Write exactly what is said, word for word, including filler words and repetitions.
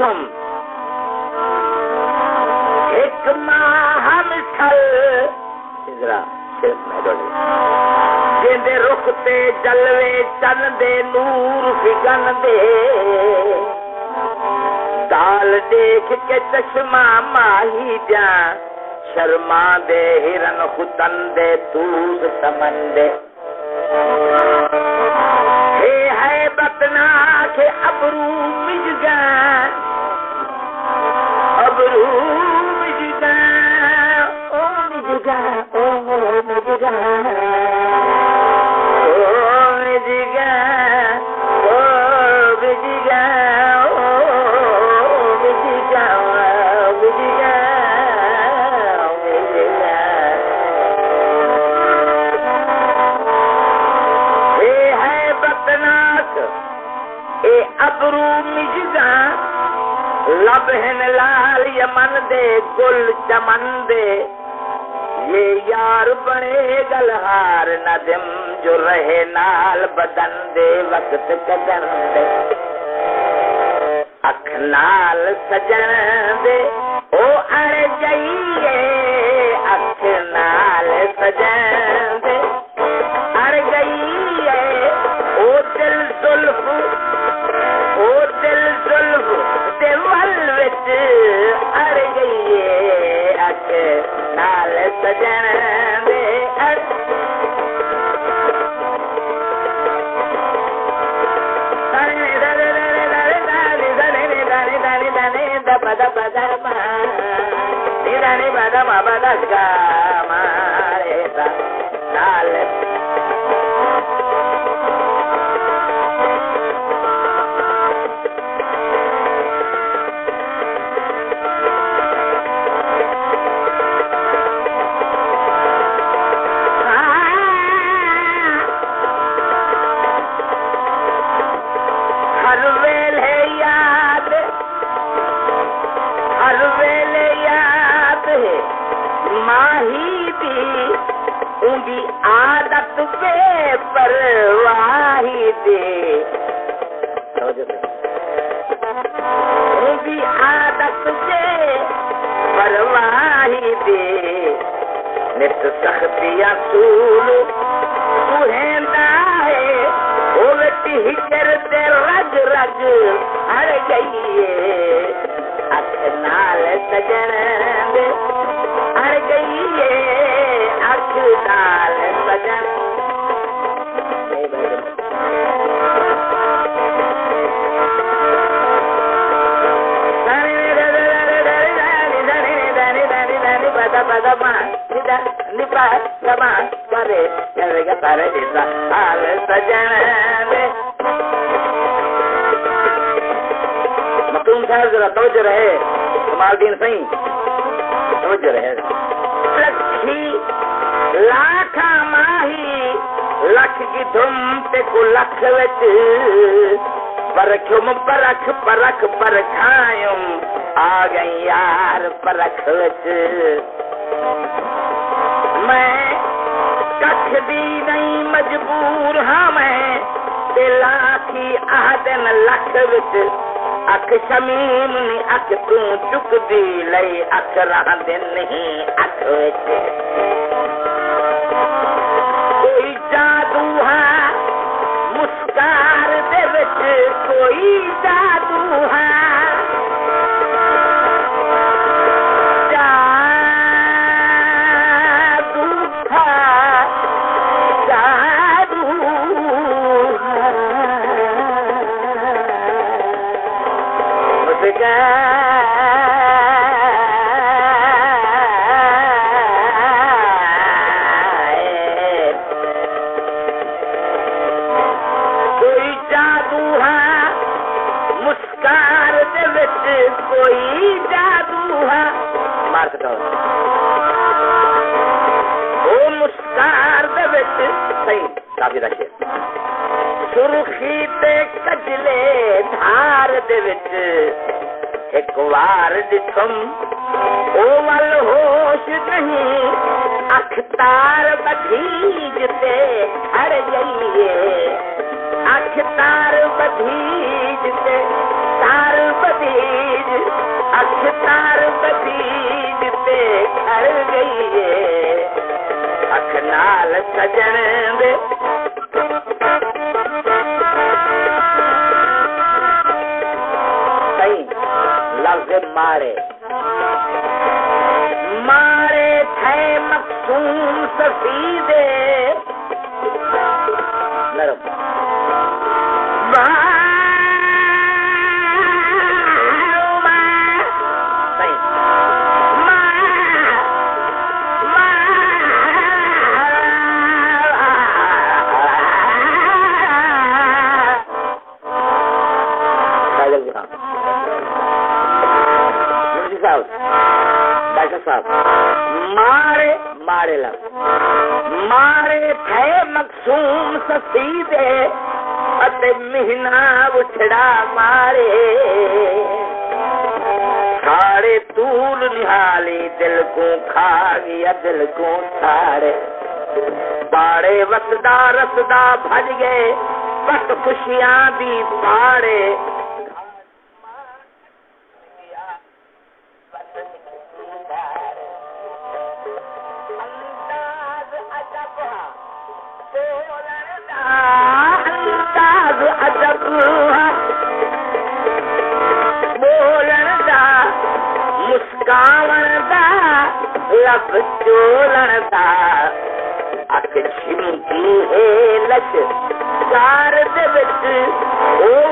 तुम एक माह मिसल इंदिरा जिंदे रुख ते जलवे चन दे नूर फिगन दे दाल देख के चश्मा माही जा शर्मा दे हिरन खुतन दे तूस समंदे हे है बतना के अबरू मिजगा अबरू मिजगा ओ मिजगा ओ मिजगा ओ मिजगा ओ मिजगा ओ मिजगा मिजगा मिजगा हे है बतनाक ए अबरू मिजगा लबहन लाल यमन दे गुल चमन दे ये यार बड़े गलहार नदम जो रहे नाल बदन दे वक्त कदन दे अख नाल सजन दे ओ अड़ जाइए अख नाल सजन दे अड़ गई ओ दिल जुल्फ ओ दिल जुल्फ दे वल विच अड़ गई अख नाल सजन दे अड़ Bada bada ma, nidani bada ma bada ga ma esa dale. उनकी आदत पे परवाही दे उनकी आदत पे परवाही दे नित सख्तियां सूल सुहेंदा है वो बेटी हिजर दे रग रग हर गई है अख नाल सजन दे हर गई है अख नाल सजन bada bada ma nida nipa sama pare चलेगा तारे दिशा हाल सजन तुम साहब जरा तवज्जो रहे कमालदीन सही तवज्जो रहे लखी लाखा माही लख की धुम ते को लख विच परखुम परख परख परखायुम आ गई यार परख विच मैं कख दी नहीं मजबूर हाँ मैं ते लाखी आहदन लख विच अख शमीम नी अख तू चुक दी लई अख रह दिन नहीं अख विच कोई जादू है मुस्कार दे विच कोई जादू है कोई जादू है मार सकता वो मुस्कार दे विच सही काफी रखे सुर्खी ते कजले धार दे विच एक बार दिखम ओ वल होश नहीं अखतार बधीज ते हर जाइए अखतार बधीज ते तार बधीज अखतार बदीज ते घर गई है अख नाल सजन दे सही लफ्ज मारे मारे थे मखसूम सफीदे नरम डॉक्टर साहब मारे मारे लग मारे थे मखसूम सफीदे अते महीना उछड़ा मारे सारे तूल निहाली दिल को खा गया दिल को सारे बाड़े वसदा रसदा भज गए बस खुशियां दी पाड़े अजब बोलन दा मुस्कावन दा लब चोलन दा अख छिमकी है लश कार दे विच ओ